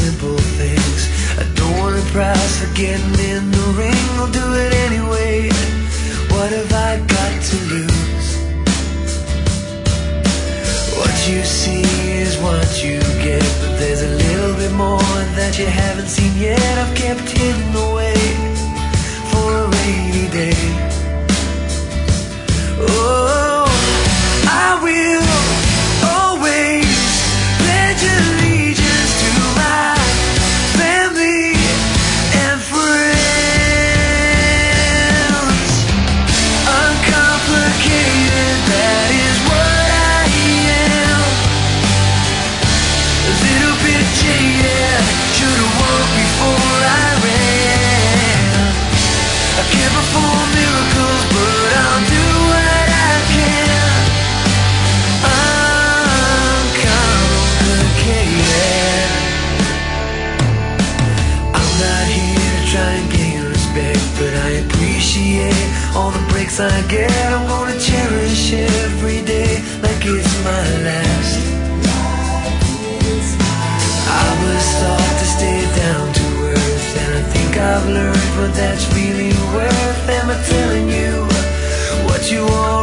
simple things. I don't want a prize for getting in the ring. I'll do it anyway. What have I got to lose? What you see is what you get, but there's a little bit more that you haven't seen yet. I've kept hidden away for a rainy day. Oh, I will always pledge allegiance to my family and friends. Uncomplicated, that is what I am. A little bit jaded, should've walked before I ran. I can't perform miracles, but I'll do what I can. Uncomplicated. I'm not here to try and gain respect, but I appreciate all the breaks I get. I'm gonna cherish every day like it's my last. I was taught to stay down to earth, and I think I've learned what that's really worth. Am I telling you what you are?